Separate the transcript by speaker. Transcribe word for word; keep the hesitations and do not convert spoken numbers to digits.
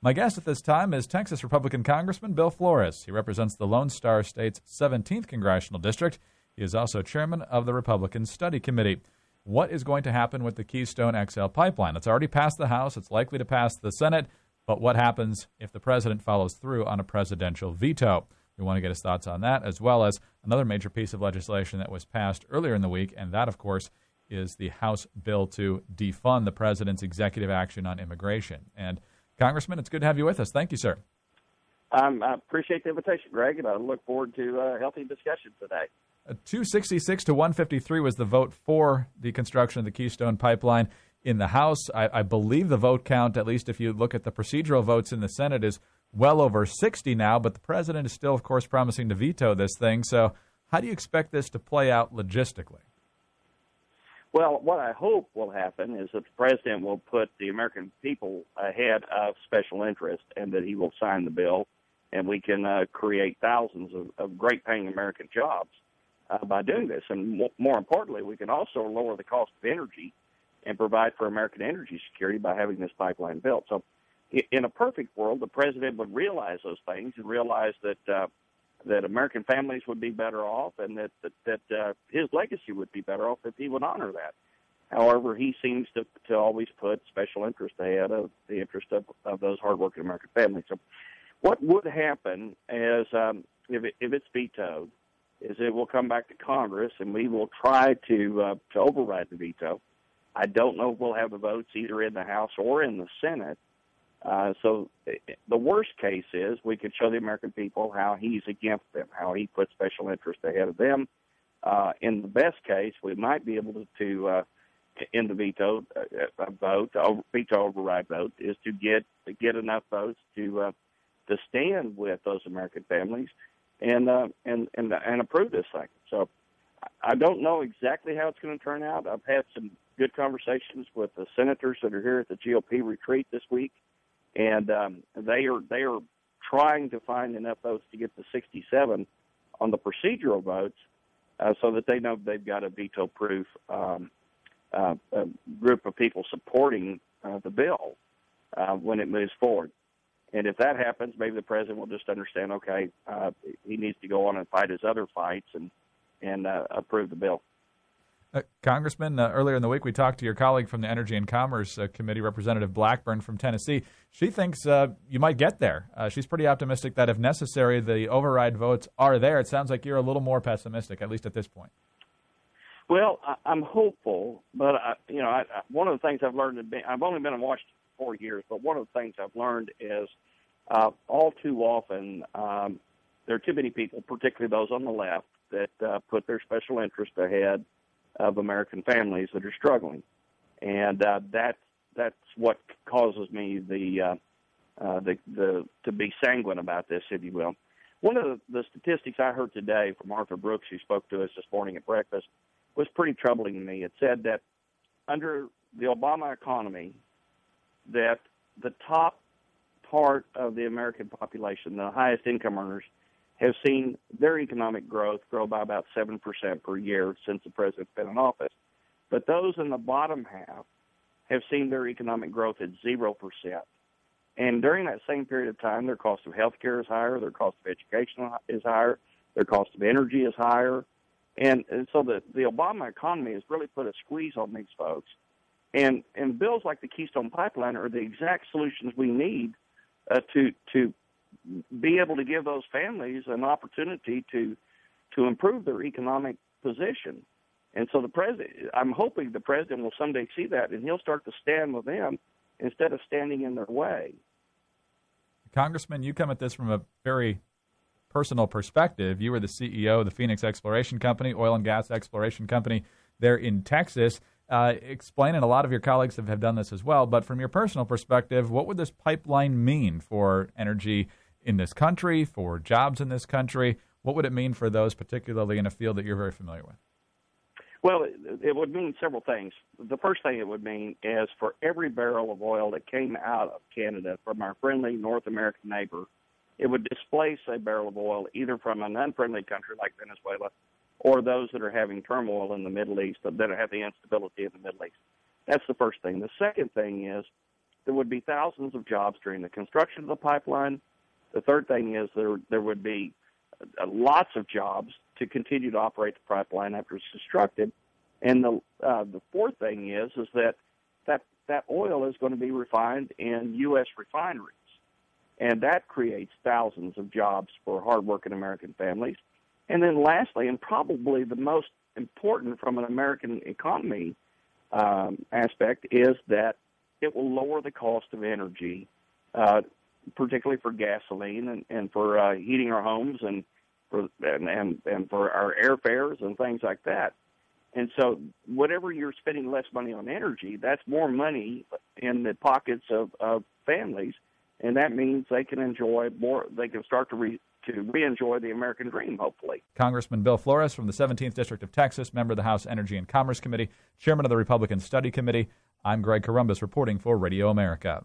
Speaker 1: My guest at this time is Texas Republican Congressman Bill Flores. He represents the Lone Star State's seventeenth Congressional District. He is also chairman of the Republican Study Committee. What is going to happen with the Keystone X L pipeline? It's already passed the House. It's likely to pass the Senate. But what happens if the president follows through on a presidential veto? We want to get his thoughts on that, as well as another major piece of legislation that was passed earlier in the week, and that, of course, is the House bill to defund the president's executive action on immigration. And, Congressman, it's good to have you with us. Thank you, sir.
Speaker 2: Um, I appreciate the invitation, Greg, and I look forward to a healthy discussion today.
Speaker 1: Uh, two sixty-six to one fifty-three was the vote for the construction of the Keystone Pipeline in the House. I, I believe the vote count, at least if you look at the procedural votes in the Senate, is well over sixty now, but the president is still, of course, promising to veto this thing. So how do you expect this to play out logistically?
Speaker 2: Well, what I hope will happen is that the president will put the American people ahead of special interest and that he will sign the bill, and we can uh, create thousands of, of great-paying American jobs uh, by doing this. And mo- more importantly, we can also lower the cost of energy and provide for American energy security by having this pipeline built. So in a perfect world, the president would realize those things and realize that uh, that American families would be better off, and that that, that uh, his legacy would be better off if he would honor that. However, he seems to, to always put special interest ahead of the interest of, of those hardworking American families. So what would happen is, um, if, it, if it's vetoed, is it will come back to Congress, and we will try to uh, to override the veto. I don't know if we'll have the votes either in the House or in the Senate. Uh, so the worst case is we could show the American people how he's against them, how he puts special interest ahead of them. Uh, in the best case, we might be able to, to uh, in the veto uh, vote, over, veto override vote, is to get to get enough votes to uh, to stand with those American families and uh, and and and approve this thing. So I don't know exactly how it's going to turn out. I've had some good conversations with the senators that are here at the G O P retreat this week. And um, they are they are trying to find enough votes to get to sixty-seven on the procedural votes, uh, so that they know they've got a veto-proof um, uh, a group of people supporting uh, the bill uh, when it moves forward. And if that happens, maybe the president will just understand, okay, uh, he needs to go on and fight his other fights and and uh, approve the bill.
Speaker 1: Uh, Congressman, uh, earlier in the week we talked to your colleague from the Energy and Commerce uh, Committee, Representative Blackburn from Tennessee. She thinks uh, you might get there. Uh, she's pretty optimistic that if necessary, the override votes are there. It sounds like you're a little more pessimistic, at least at this point.
Speaker 2: Well, I, I'm hopeful, but I, you know, I, I, one of the things I've learned, be, I've only been in Washington for four years, but one of the things I've learned is uh, all too often um, there are too many people, particularly those on the left, that uh, put their special interest ahead of American families that are struggling, and uh, that that's what causes me the, uh, uh, the the to be sanguine about this, if you will. One of the, the statistics I heard today from Arthur Brooks, who spoke to us this morning at breakfast, was pretty troubling to me. It said that under the Obama economy, that the top part of the American population, the highest income earners, have seen their economic growth grow by about seven percent per year since the president's been in office. But those in the bottom half have seen their economic growth at zero percent. And during that same period of time, their cost of health care is higher, their cost of education is higher, their cost of energy is higher. And, and so the, the Obama economy has really put a squeeze on these folks. And, and bills like the Keystone Pipeline are the exact solutions we need uh, to to be able to give those families an opportunity to to improve their economic position. And so the president, I'm hoping the president will someday see that, and he'll start to stand with them instead of standing in their way.
Speaker 1: Congressman, you come at this from a very personal perspective. You were the C E O of the Phoenix Exploration Company, oil and gas exploration company there in Texas. Uh, explain, and a lot of your colleagues have, have done this as well, but from your personal perspective, what would this pipeline mean for energy in this country, for jobs in this country? What would it mean for those, particularly in a field that you're very familiar with?
Speaker 2: Well, it, it would mean several things. The first thing it would mean is for every barrel of oil that came out of Canada from our friendly North American neighbor, it would displace a barrel of oil either from an unfriendly country like Venezuela or those that are having turmoil in the Middle East, that have the instability in the Middle East. That's the first thing. The second thing is there would be thousands of jobs during the construction of the pipeline. The third thing is there there would be uh, lots of jobs to continue to operate the pipeline after it's constructed. And the uh, the fourth thing is is that, that that oil is going to be refined in U S refineries. And that creates thousands of jobs for hardworking American families. And then lastly, and probably the most important from an American economy um, aspect, is that it will lower the cost of energy, uh, particularly for gasoline and, and for uh, heating our homes and for and, and, and for our airfares and things like that. And so whatever you're spending less money on energy, that's more money in the pockets of, of families, and that means they can enjoy more. They can start to re, to re-enjoy the American dream, hopefully.
Speaker 1: Congressman Bill Flores from the seventeenth District of Texas, member of the House Energy and Commerce Committee, chairman of the Republican Study Committee. I'm Greg Corombos reporting for Radio America.